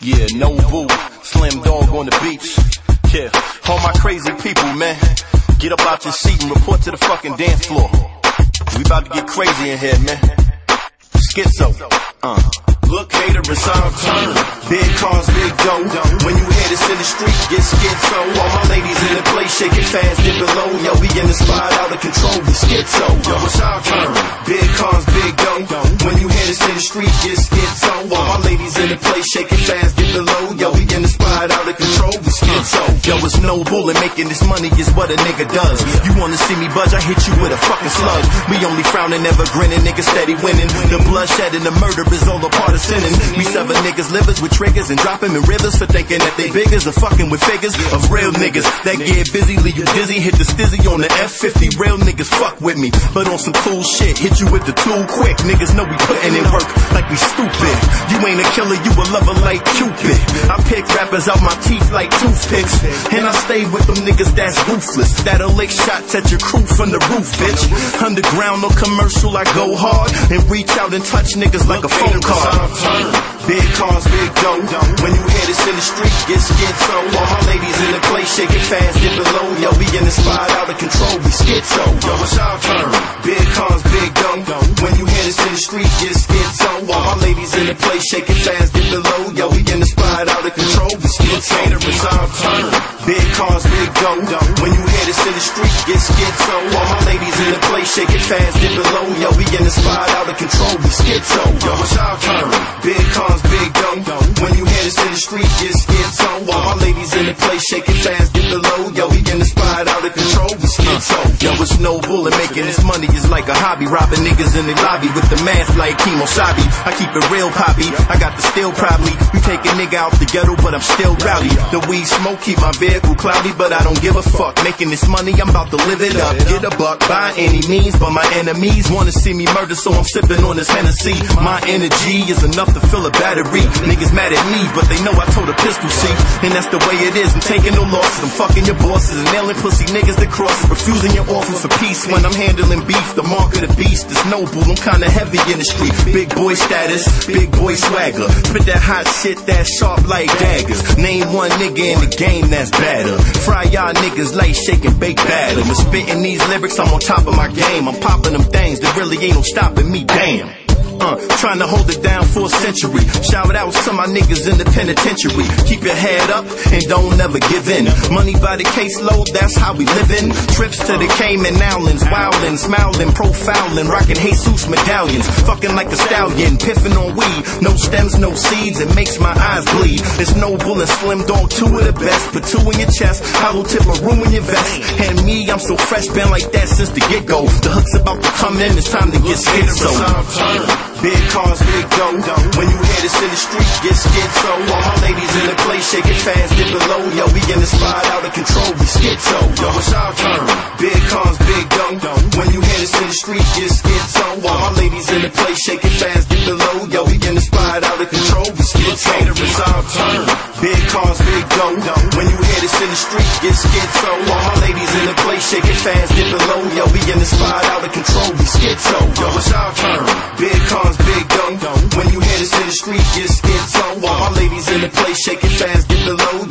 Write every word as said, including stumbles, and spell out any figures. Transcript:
Yeah, no boo, Slim Dog on the beach. Yeah, all my crazy people, man, get up out your seat and report to the fucking dance floor. We about to get crazy in here, man. Schizo, uh. Look, hater, it's our turn. Big cars, big dough. When you hear this in the street, get schizo. All my ladies in the place, shaking fast, dip below. Yo, we in the spot, out of control, we schizo. Yo, it's our turn. Big cars, big dough. When you hear this in the street, get schizo. All my ladies in the place, shaking fast, dip below. Yo, we in the spot, out of control, we schizo. Yo, it's no bull and making this money is what a nigga does. You wanna see me budge, I hit you with a fucking slug. We only frowning, never grinning, niggas steady winning. The bloodshed and the murder is all a part of sinning. We sever niggas' livers with triggers and drop them in rivers for thinking that they biggers are fucking with figures of real niggas that get busy, leave you dizzy, hit the stizzy on the F fifty. Real niggas fuck with me, but on some cool shit, hit you with the tool quick. Niggas know we putting in work like we stupid. You ain't a killer, you a lover like Cupid. I pick rappers out my teeth like toothpicks, and I stay with them niggas that's ruthless, that'll lick shots at your crew from the roof, bitch. Underground, no commercial, I go hard and reach out and touch niggas like a phone call. Big cars, big dough. When you hear this in the street, get schizo. All my ladies in the place, shaking fast, dip below. Yo, we in the spot, out of control, we schizo. Yo, it's our turn. Big cars, big dough. When you hear this in the street, get schizo. All my ladies in the place, shaking fast, dip below. Yo, we in the spot, out of control, we schizo. It's our turn. Big cars, big dough. When you hear this in the street, get schizo. All my ladies in the place, shaking fast, dip below. Yo, we in the spot, out of control, we schizo. Yo, it's our turn. Big cars, big dough. When you hear this in the street, get schizo. All my ladies in the place, shaking fast, dip below. Yo, we in the spot, out of control, we schizo. Yo, it's no bull and making this money is like a hobby. Robbing niggas in the lobby with the mask like Kemosabe. I keep it real poppy, I got the steel probably. We take a nigga out the ghetto, but I'm still rowdy. The weed smoke keep my vehicle cloudy, but I don't give a fuck. Making this money, I'm about to live it up. Get a buck by any means, but my enemies wanna see me murder, so I'm sipping on this Hennessy. My energy is enough to fill a battery. Niggas mad at me, but they know I told a pistol, see. And that's the way it is, I'm taking no losses. I'm fucking your bosses and nailing pussy niggas that crosses. Refusing your offers for peace when I'm handling beef. The mark of the beast is noble, I'm kinda heavy in the street. Big boy status, big boy swagger. Spit that hot shit that's sharp like daggers. Name one nigga in the game that's better. Fry y'all niggas like shaking baked batter. But spitting these lyrics, I'm on top of my game. I'm popping them things that really ain't no stopping me, damn. Uh, trying to hold it down for a century. Shout out to my niggas in the penitentiary. Keep your head up and don't never give in. Money by the caseload, that's how we livin'. Trips to the Cayman Islands, wildin', smiling, profiling, rocking Jesus medallions, fucking like a stallion, piffing on weed. No stems, no seeds, it makes my eyes bleed. It's no bull and Slim Dog, two of the best. Put two in your chest, hollow tip a room in your vest. And me, I'm so fresh, been like that since the get-go. The hook's about to come in, it's time to get schizo. Big cars, big dough. When you hear this in the street, get schizo. All my ladies in the place, shaking fast, dip below. Yo, we in the spot, out of control, we schizo. Yo, it's our turn. Big cars, big dough. When you hear this in the street, get schizo. All my ladies in the place, shaking fast, dip below. Yo, we in the spot, out of control, we schizo. It's our turn. Big cars, big dough. When you hear this in the street, get schizo. All my ladies in the place, shaking fast, dip below. Yo, we in the spot, out of control, we schizo. Yo, it's our turn. Big cars, big dough. When you hear this in the street, get schizo. All my ladies in the place, shaking fast, dip below.